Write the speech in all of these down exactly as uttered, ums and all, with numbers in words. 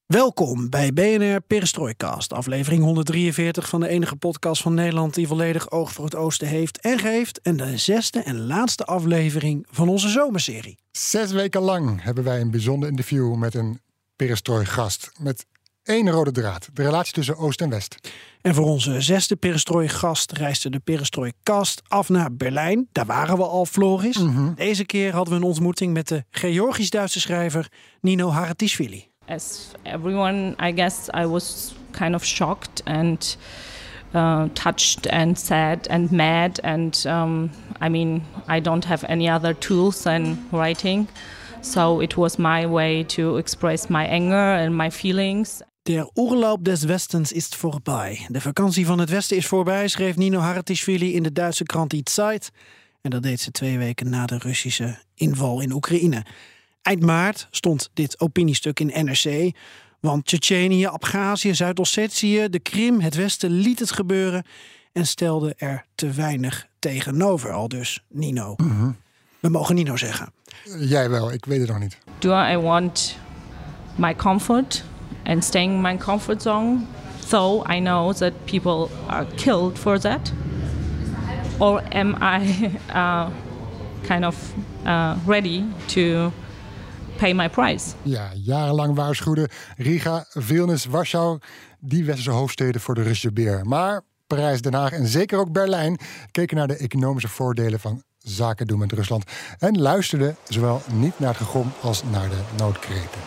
Welkom bij B N R Perestrojkast, aflevering honderddrieënveertig van de enige podcast van Nederland die volledig oog voor het oosten heeft en geeft. En de zesde en laatste aflevering van onze zomerserie. Zes weken lang hebben wij een bijzonder interview met een perestrojgast. Met één rode draad, de relatie tussen Oost en West. En voor onze zesde perestrojgast reisde de perestrojkast af naar Berlijn. Daar waren we al, Floris. Mm-hmm. Deze keer hadden we een ontmoeting met de Georgisch-Duitse schrijver Nino Haratischvili. As everyone, I guess I was kind of shocked and uh, touched and sad and mad. And um, I mean, I don't have any other tools than writing. So it was my way to express my anger and my feelings. Der Urlaub des Westens ist vorbei. De vakantie van het Westen is voorbij, schreef Nino Haratischvili in de Duitse krant Die Zeit. En dat deed ze twee weken na de Russische inval in Oekraïne. Eind maart stond dit opiniestuk in N R C. Want Tsjetsjenië, Abhazie, Zuid-Ossetië, de Krim, het Westen liet het gebeuren en stelde er te weinig tegenover. Al dus Nino. Mm-hmm. We mogen Nino zeggen. Jij wel, ik weet het nog niet. Do I want my comfort and staying in my comfort zone? Though I know that people are killed for that. Or am I uh, kind of uh, ready to pay my price? Ja, jarenlang waarschuwden Riga, Vilnius, Warschau, die westerse hoofdsteden voor de Russische beer. Maar Parijs, Den Haag en zeker ook Berlijn keken naar de economische voordelen van zaken doen met Rusland en luisterden zowel niet naar het gegrom als naar de noodkreten.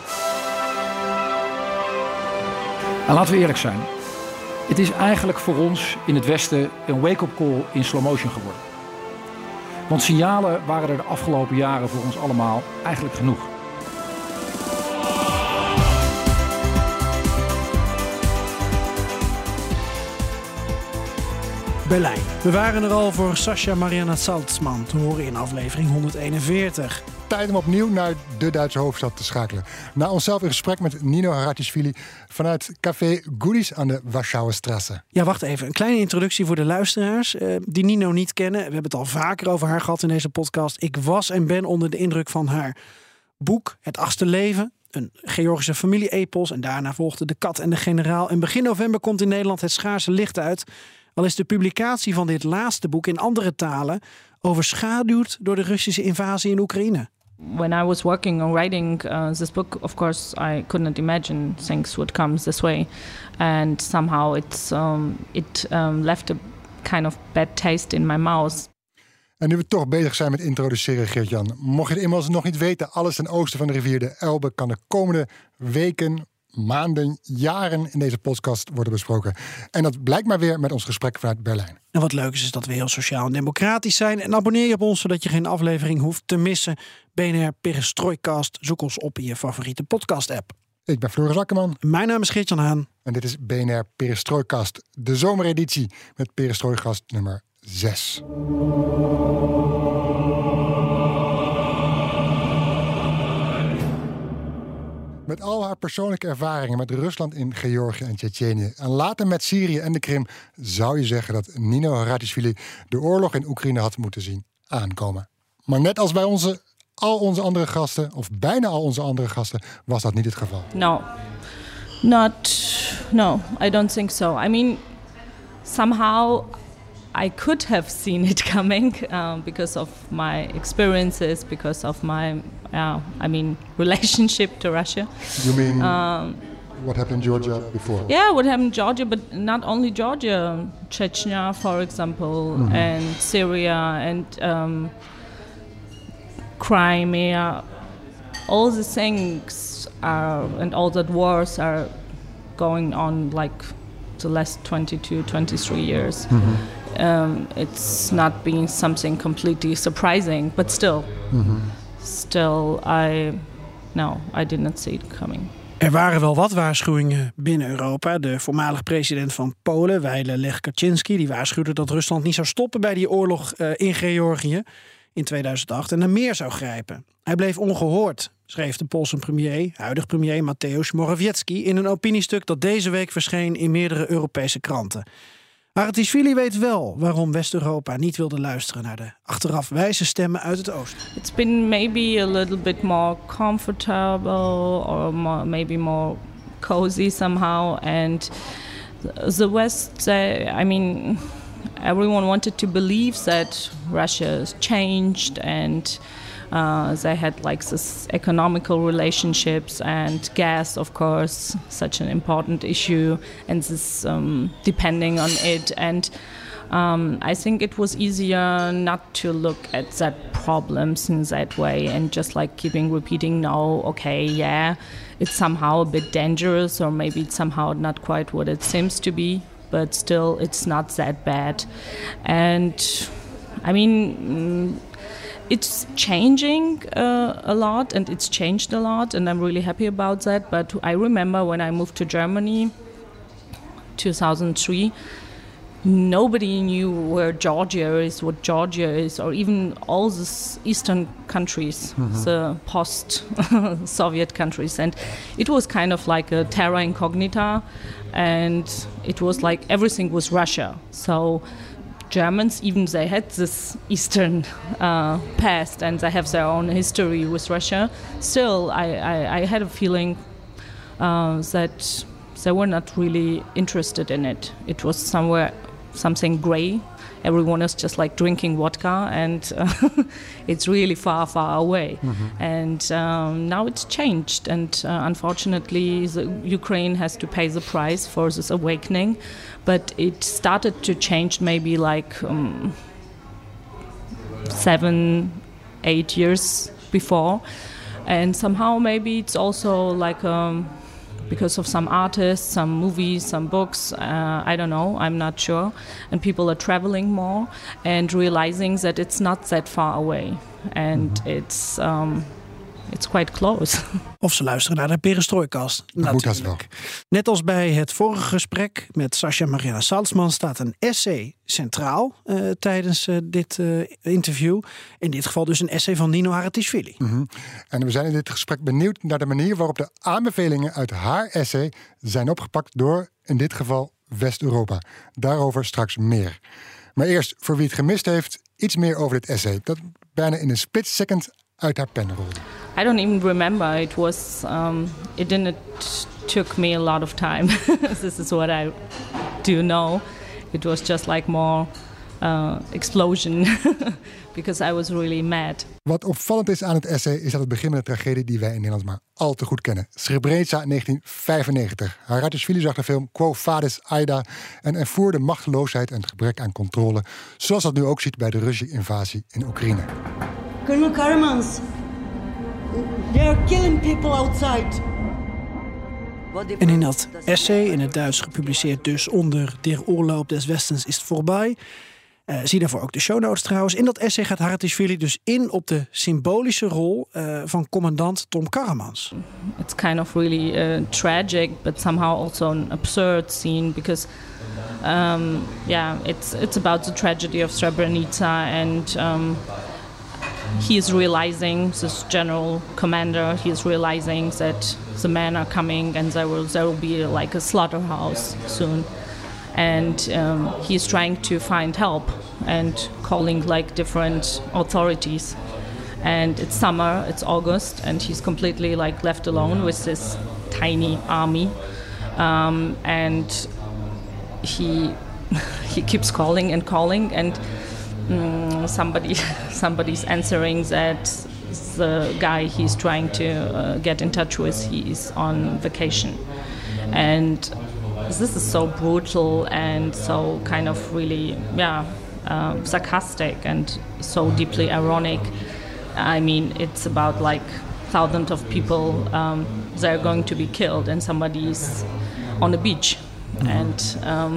En laten we eerlijk zijn. Het is eigenlijk voor ons in het Westen een wake-up call in slow motion geworden. Want signalen waren er de afgelopen jaren voor ons allemaal eigenlijk genoeg. Berlijn. We waren er al voor Sascha Marianna Salzman te horen in aflevering honderdeenenveertig. Tijd om opnieuw naar de Duitse hoofdstad te schakelen. Na onszelf in gesprek met Nino Haratischvili vanuit café Goodies aan de Warschauerstraße. Ja, wacht even. Een kleine introductie voor de luisteraars uh, die Nino niet kennen. We hebben het al vaker over haar gehad in deze podcast. Ik was en ben onder de indruk van haar boek Het Achtste Leven. Een Georgische familie-epos. En daarna volgde De Kat en de Generaal. En begin november komt in Nederland Het Schaarse Licht uit. Al is de publicatie van dit laatste boek in andere talen overschaduwd door de Russische invasie in Oekraïne. When I was working on writing uh, this book, of course, I could not imagine things would come this way, and somehow it's um, it um, left a kind of bad taste in my mouth. En nu we toch bezig zijn met introduceren, Geert-Jan, mocht je het immers nog niet weten, alles ten oosten van de rivier de Elbe kan de komende weken, maanden, jaren in deze podcast worden besproken. En dat blijkt maar weer met ons gesprek vanuit Berlijn. En wat leuk is, is dat we heel sociaal en democratisch zijn. En abonneer je op ons, zodat je geen aflevering hoeft te missen. B N R Perestrojkast, zoek ons op in je favoriete podcast-app. Ik ben Floris Akkerman. Mijn naam is Geert-Jan Haan. En dit is B N R Perestrojkast, de zomereditie met Perestrojgast nummer zes. Met al haar persoonlijke ervaringen met Rusland in Georgië en Tsjetsjenië en later met Syrië en de Krim zou je zeggen dat Nino Haratischvili de oorlog in Oekraïne had moeten zien aankomen. Maar net als bij onze, al onze andere gasten, of bijna al onze andere gasten, was dat niet het geval. No, not, no, I don't think so. I mean, somehow I could have seen it coming um, because of my experiences, because of my, uh, I mean, relationship to Russia. You mean um, what happened in Georgia before? Yeah, what happened in Georgia, but not only Georgia, Chechnya, for example, mm-hmm. and Syria, and um, Crimea. All the things are, and all that wars are going on like the last twenty-two, twenty-three years. Mm-hmm. Um, it's not being something completely surprising, but still, mm-hmm. still, I, no, I did not see it coming. Er waren wel wat waarschuwingen binnen Europa. De voormalig president van Polen, Wile Lech Kaczynski, die waarschuwde dat Rusland niet zou stoppen bij die oorlog uh, in Georgië in tweeduizend acht en naar meer zou grijpen. Hij bleef ongehoord, schreef de Poolse premier, huidig premier Mateusz Morawiecki, in een opiniestuk dat deze week verscheen in meerdere Europese kranten. Haratischvili weet wel waarom West-Europa niet wilde luisteren naar de achteraf wijze stemmen uit het oosten. It's been maybe a little bit more comfortable or more, maybe more cozy somehow. And the West, they, I mean, everyone wanted to believe that Russia has changed, and uh, they had like this economical relationships and gas, of course, such an important issue, and this um, depending on it. And um, I think it was easier not to look at that problems in that way and just like keeping repeating, no, okay, yeah, it's somehow a bit dangerous, or maybe it's somehow not quite what it seems to be, but still it's not that bad. And I mean, it's changing uh, a lot, and it's changed a lot, and I'm really happy about that. But I remember when I moved to Germany, two thousand three, nobody knew where Georgia is, what Georgia is, or even all these eastern countries, mm-hmm. the post-Soviet countries. And it was kind of like a terra incognita, and it was like everything was Russia. So Germans, even they had this Eastern uh, past, and they have their own history with Russia. Still, I, I, I had a feeling uh, that they were not really interested in it. It was somewhere something gray. Everyone is just like drinking vodka, and uh, it's really far, far away. Mm-hmm. And um, now it's changed, and uh, unfortunately, the Ukraine has to pay the price for this awakening. But it started to change maybe like um, seven, eight years before, and somehow maybe it's also like um, because of some artists, some movies, some books, uh, I don't know, I'm not sure. And people are traveling more and realizing that it's not that far away. And mm-hmm. it's um, it's quite close. Of ze luisteren naar de Perestroikast. Natuurlijk. Net als bij het vorige gesprek met Sascha Marianna Salzman staat een essay centraal uh, tijdens uh, dit uh, interview. In dit geval dus een essay van Nino Haratischvili. Mm-hmm. En we zijn in dit gesprek benieuwd naar de manier waarop de aanbevelingen uit haar essay zijn opgepakt door, in dit geval, West-Europa. Daarover straks meer. Maar eerst, voor wie het gemist heeft, iets meer over dit essay. Dat bijna in een split second uit haar pen rolde. I don't even remember. It was, um, it didn't took me a lot of time. This is what I do know. It was just like more uh, explosion because I was really mad. Wat opvallend is aan het essay is dat het begint met een tragedie die wij in Nederland maar al te goed kennen. Srebrenica negentien vijfennegentig. Haratischvili zag de film Quo Vadis Aida en ervoer de machteloosheid en het gebrek aan controle, zoals dat nu ook ziet bij de Russische invasie in Oekraïne. Colonel Karamans, they are killing people outside. En in dat essay, in het Duits gepubliceerd dus onder Der Oorlog des Westens ist vorbei. Uh, zie daarvoor ook de show notes trouwens. In dat essay gaat Haratischvili dus in op de symbolische rol uh, van commandant Tom Karamans. It's kind of really uh, tragic, but somehow also an absurd scene because um, yeah, it's it's about the tragedy of Srebrenica, and um, he is realizing, this general commander, he is realizing that the men are coming and there will there will be like a slaughterhouse soon. And um, he is trying to find help and calling like different authorities. And it's summer, it's August, and he's completely like left alone with this tiny army. Um, and he he keeps calling and calling, and um, somebody somebody's answering that the guy he's trying to uh, get in touch with, he is on vacation. And this is so brutal and so kind of really, yeah, um, sarcastic and so deeply ironic. I mean, it's about like thousands of people, um, they're going to be killed and somebody's on the beach mm-hmm. and um,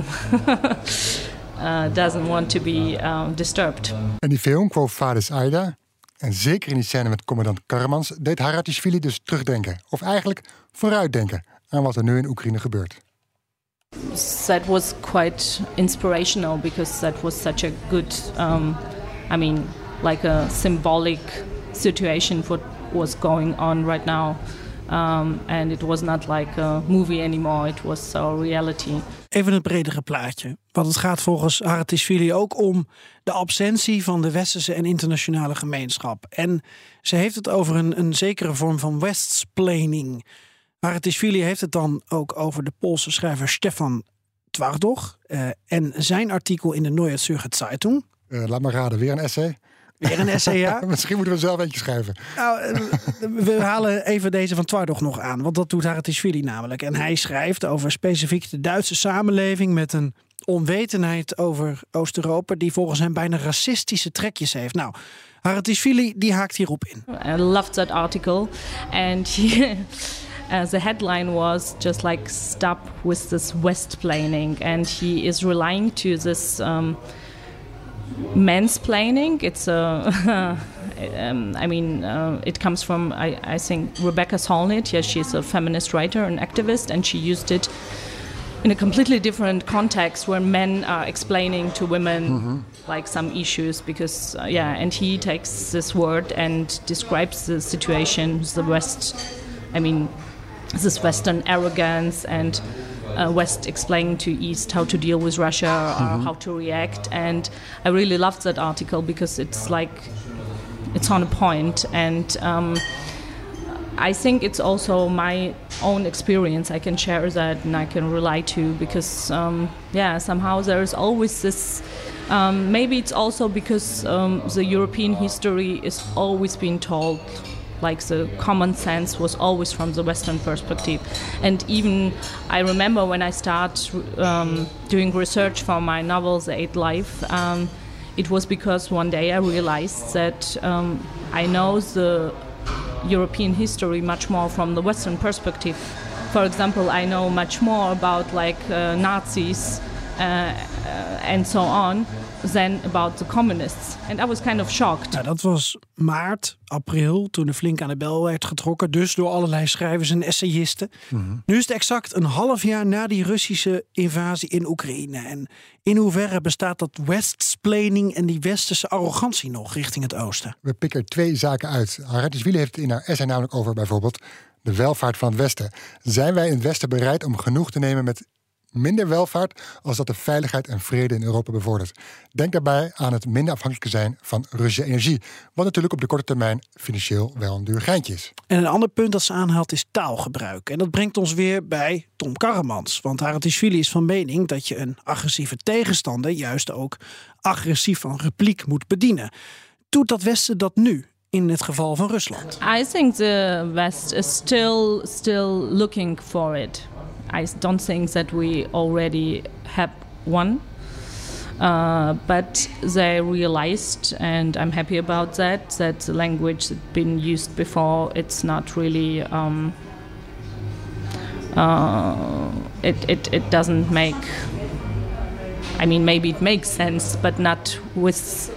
uh, doesn't want to be um, disturbed. En die film, Quo Vadis Aida, en zeker in die scène met commandant Karamans, deed Haratischvili dus terugdenken. Of eigenlijk vooruitdenken aan wat er nu in Oekraïne gebeurt. That was quite inspirational because that was such a good, um, I mean, like a symbolic situation for what was going on right now. Um, and it was not like a movie anymore, it was a reality. Even het bredere plaatje. Want het gaat volgens Haratischvili ook om de absentie van de westerse en internationale gemeenschap. En ze heeft het over een, een zekere vorm van westsplaining. Haratishvili heeft het dan ook over de Poolse schrijver Stefan Twardog. Uh, en zijn artikel in de Neue Zürcher Zeitung. Uh, laat maar raden, weer een essay? Weer een essay, ja. Misschien moeten we zelf eentje schrijven. Nou, we halen even deze van Twardog nog aan. Want dat doet Haratishvili namelijk. En hij schrijft over specifiek de Duitse samenleving met een onwetendheid over Oost-Europa die volgens hem bijna racistische trekjes heeft. Nou, Haratishvili die haakt hierop in. I loved that article. And he, uh, the headline was just like, stop with this West-planning. And he is relying to this... Um, mansplaining. It's a, um, I mean, uh, it comes from, I, I think, Rebecca Solnit. Yeah, she's a feminist writer and activist, and she used it in a completely different context where men are explaining to women mm-hmm. like some issues because, uh, yeah, and he takes this word and describes the situation, the West, I mean, this Western arrogance and Uh, West explaining to East how to deal with Russia or mm-hmm. how to react, and I really loved that article because it's like it's on a point, and um, I think it's also my own experience. I can share that and I can rely to because um, yeah, somehow there is always this. Um, maybe it's also because um, the European history is always being told. Like the common sense was always from the Western perspective. And even I remember when I started um, doing research for my novel, The Eighth Life, um, it was because one day I realized that um, I know the European history much more from the Western perspective. For example, I know much more about like uh, Nazis uh, uh, and so on than about the communists. And I was kind of shocked. Nou, dat was maart, april, toen er flink aan de bel werd getrokken. Dus door allerlei schrijvers en essayisten. Mm-hmm. Nu is het exact een half jaar na die Russische invasie in Oekraïne. En in hoeverre bestaat dat Westsplaining en die westerse arrogantie nog richting het oosten? We pikken er twee zaken uit. Haratishvili heeft het in haar essay namelijk over bijvoorbeeld de welvaart van het Westen. Zijn wij in het Westen bereid om genoeg te nemen met minder welvaart als dat de veiligheid en vrede in Europa bevordert? Denk daarbij aan het minder afhankelijk zijn van Russische energie, wat natuurlijk op de korte termijn financieel wel een duur geintje is. En een ander punt dat ze aanhaalt is taalgebruik. En dat brengt ons weer bij Tom Karremans. Want Haratishvili is van mening dat je een agressieve tegenstander juist ook agressief van repliek moet bedienen. Doet dat Westen dat nu? In het geval van Rusland. I think the West is still still looking for it. I don't think that we already have one, uh, but they realized, and I'm happy about that, that the language that's been used before, it's not really, um, uh, it, it, it doesn't make, I mean, maybe it makes sense, but not with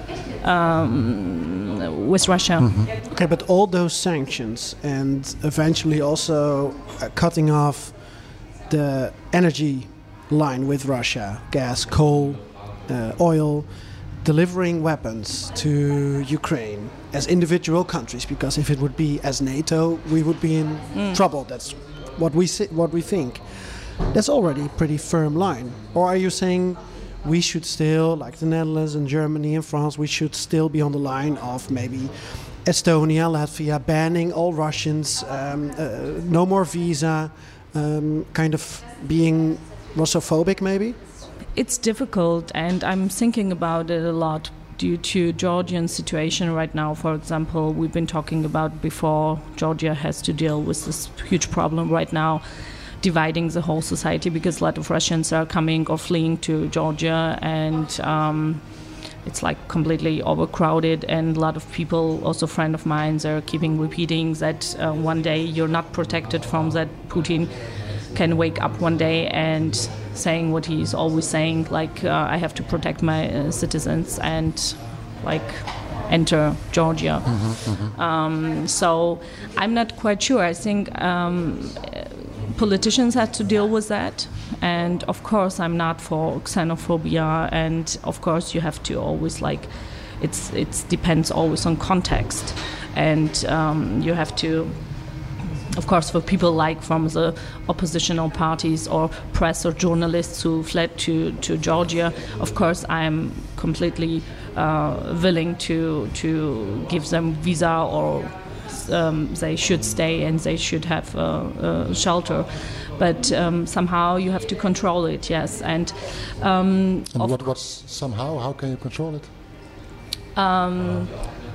Um, with Russia. Mm-hmm. Okay, but all those sanctions and eventually also uh, cutting off the energy line with Russia, gas, coal, uh, oil, delivering weapons to Ukraine as individual countries, because if it would be as NATO, we would be in mm. trouble. That's what we what we think. That's already a pretty firm line. Or are you saying we should still, like the Netherlands and Germany and France, we should still be on the line of maybe Estonia, Latvia, banning all Russians, um, uh, no more visa, um, kind of being Russophobic maybe? It's difficult, and I'm thinking about it a lot due to Georgian situation right now. For example, we've been talking about before, Georgia has to deal with this huge problem right now, dividing the whole society, because a lot of Russians are coming or fleeing to Georgia, and um, it's like completely overcrowded, and a lot of people, also friends of mine, are keeping repeating that uh, one day you're not protected from that. Putin can wake up one day and saying what he's always saying, like uh, I have to protect my uh, citizens and like enter Georgia. Mm-hmm, mm-hmm. Um, so I'm not quite sure. I think um, politicians have to deal with that, and of course I'm not for xenophobia, and of course you have to always like it's it depends always on context, and um, you have to, of course, for people like from the oppositional parties or press or journalists who fled to, to Georgia, of course I'm completely uh, willing to to give them visa or um, they should stay and they should have uh, uh, shelter. But um, somehow you have to control it, yes. And, um, and what was somehow? How can you control it? Um,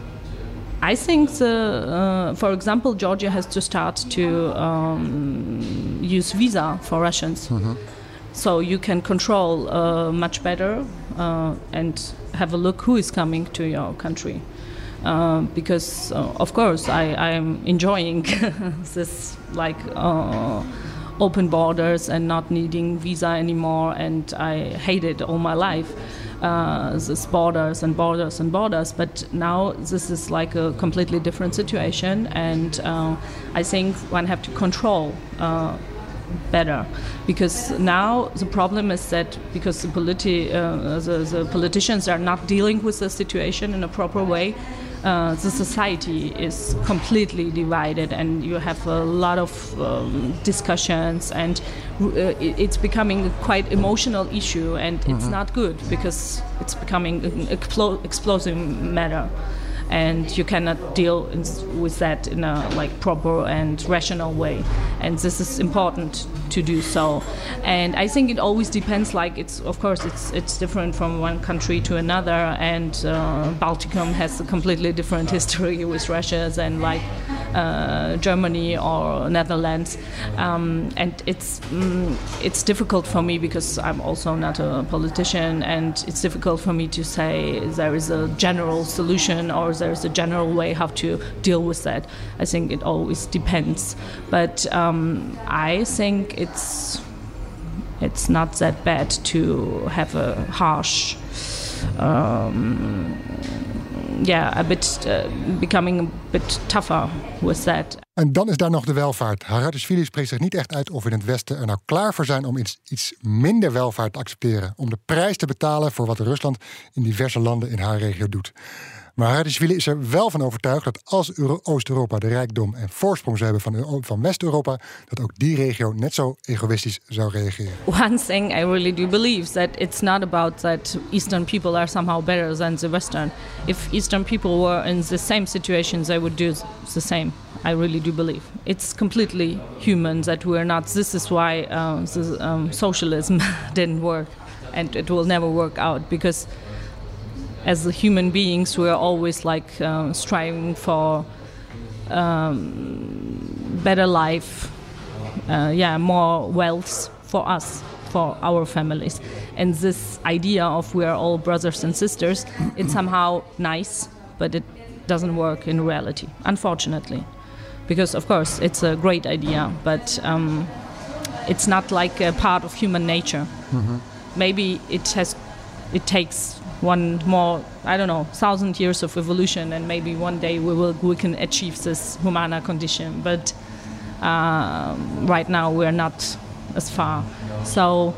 I think, the, uh, for example, Georgia has to start to um, use visa for Russians. Mm-hmm. So you can control uh, much better uh, and have a look who is coming to your country. Uh, because, uh, of course, I, I'm enjoying this, like, uh, open borders and not needing visa anymore, and I hate it all my life. Uh, this borders and borders and borders, but now this is like a completely different situation, and uh, I think one have to control uh, better, because now the problem is that because the, politi- uh, the, the politicians are not dealing with the situation in a proper way, uh, the society is completely divided, and you have a lot of um, discussions, and uh, it's becoming a quite emotional issue, and mm-hmm. it's not good because it's becoming an explo- explosive matter. And you cannot deal in, with that in a like proper and rational way, and this is important to do so. And I think it always depends. Like it's of course it's it's different from one country to another, and uh, Balticum has a completely different history with Russia than like uh, Germany or Netherlands. Um, and it's mm, it's difficult for me because I'm also not a politician, and it's difficult for me to say there is a general solution or there's a general way how to deal with that. I think it always depends. But um, I think it's it's not that bad to have a harsh, um, yeah, a bit uh, becoming a bit tougher with that. En dan is daar nog de welvaart. Haratishvili spreekt zich niet echt uit of we in het Westen er nou klaar voor zijn om iets, iets minder welvaart te accepteren. Om de prijs te betalen voor wat Rusland in diverse landen in haar regio doet. Maar Haratishvili is er wel van overtuigd dat als Euro- Oost-Europa de rijkdom en voorsprong zou hebben van, van West-Europa, dat ook die regio net zo egoïstisch zou reageren. One thing I really do believe is that it's not about that Eastern people are somehow better than the Western. If Eastern people were in the same situations, they would do the same. I really do believe. It's completely human that we're not. This is why uh, the, um, socialism didn't work, and it will never work out, because as the human beings, we are always like um, striving for um, better life, uh, yeah, more wealth for us, for our families. And this idea of we are all brothers and sisters, it's somehow nice, but it doesn't work in reality, unfortunately. Because, of course, it's a great idea, but um, it's not like a part of human nature. Mm-hmm. Maybe it has, it takes one more, I don't know, thousand years of evolution, and maybe one day we will we can achieve this humana condition. But uh, right now we're not as far. So,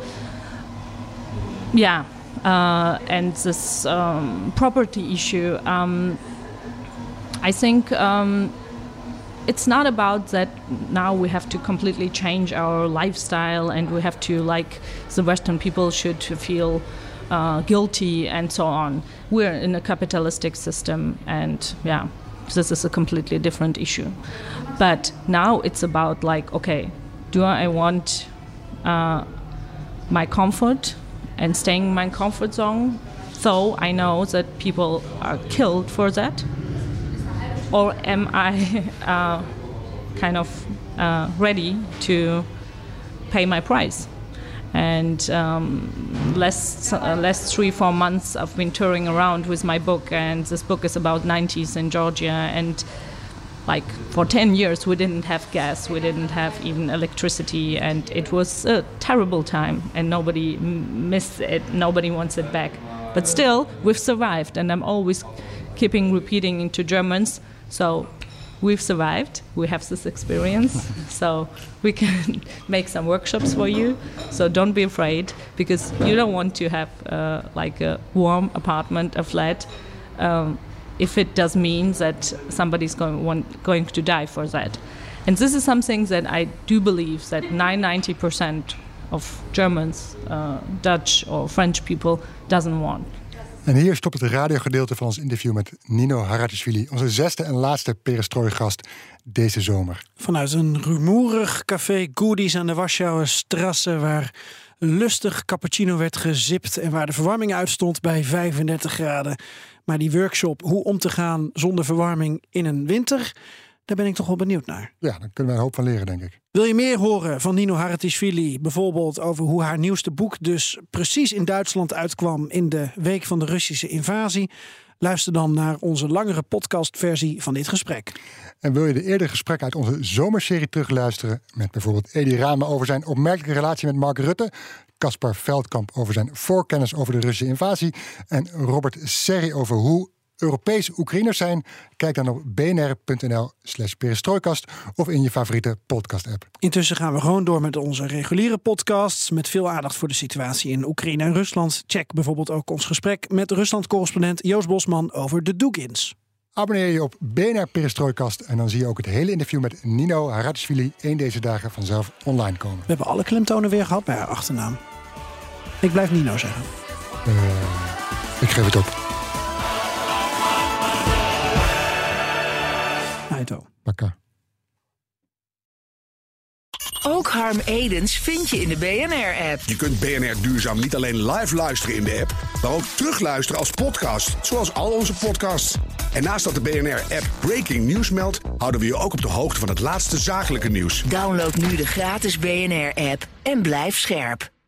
yeah, uh, and this um, property issue, um, I think um, it's not about that now we have to completely change our lifestyle and we have to, like, the Western people should feel Uh, guilty and so on. We're in a capitalistic system, and yeah, this is a completely different issue. But now it's about like, okay, do I want uh, my comfort and staying in my comfort zone, so I know that people are killed for that? Or am I uh, kind of uh, ready to pay my price? And um, last, uh, last three, four months I've been touring around with my book, and this book is about nineties in Georgia, and like for ten years we didn't have gas, we didn't have even electricity, and it was a terrible time, and nobody m- missed it, nobody wants it back. But still, we've survived, and I'm always keeping repeating into Germans, so we've survived, we have this experience, so we can make some workshops for you. So don't be afraid, because you don't want to have uh, like a warm apartment, a flat, um, if it does mean that somebody's going, want, going to die for that. And this is something that I do believe that ninety percent of Germans, uh, Dutch or French people doesn't want. En hier stopt het radiogedeelte van ons interview met Nino Haratischvili, onze zesde en laatste Perestrooi-gast deze zomer. Vanuit een rumoerig café Goodies aan de Warschauerstrasse, waar lustig cappuccino werd gezipt en waar de verwarming uitstond bij vijfendertig graden. Maar die workshop, hoe om te gaan zonder verwarming in een winter, daar ben ik toch wel benieuwd naar. Ja, daar kunnen we een hoop van leren, denk ik. Wil je meer horen van Nino Haratischvili? Bijvoorbeeld over hoe haar nieuwste boek dus precies in Duitsland uitkwam in de week van de Russische invasie? Luister dan naar onze langere podcastversie van dit gesprek. En wil je de eerdere gesprekken uit onze zomerserie terugluisteren, met bijvoorbeeld Edi Rama over zijn opmerkelijke relatie met Mark Rutte, Caspar Veldkamp over zijn voorkennis over de Russische invasie en Robert Serri over hoe Europese Oekraïners zijn? Kijk dan op bnr.nl slash perestrooikast of in je favoriete podcast-app. Intussen gaan we gewoon door met onze reguliere podcasts met veel aandacht voor de situatie in Oekraïne en Rusland. Check bijvoorbeeld ook ons gesprek met Rusland-correspondent Joost Bosman over de Dugins. Abonneer je op B N R Perestrooikast en dan zie je ook het hele interview met Nino Haratischvili één deze dagen vanzelf online komen. We hebben alle klemtonen weer gehad bij haar achternaam. Ik blijf Nino zeggen. Uh, ik geef het op. Paka. Ook Harm Edens vind je in de B N R-app. Je kunt B N R Duurzaam niet alleen live luisteren in de app, maar ook terugluisteren als podcast, zoals al onze podcasts. En naast dat de B N R-app Breaking News meldt, houden we je ook op de hoogte van het laatste zakelijke nieuws. Download nu de gratis B N R-app en blijf scherp.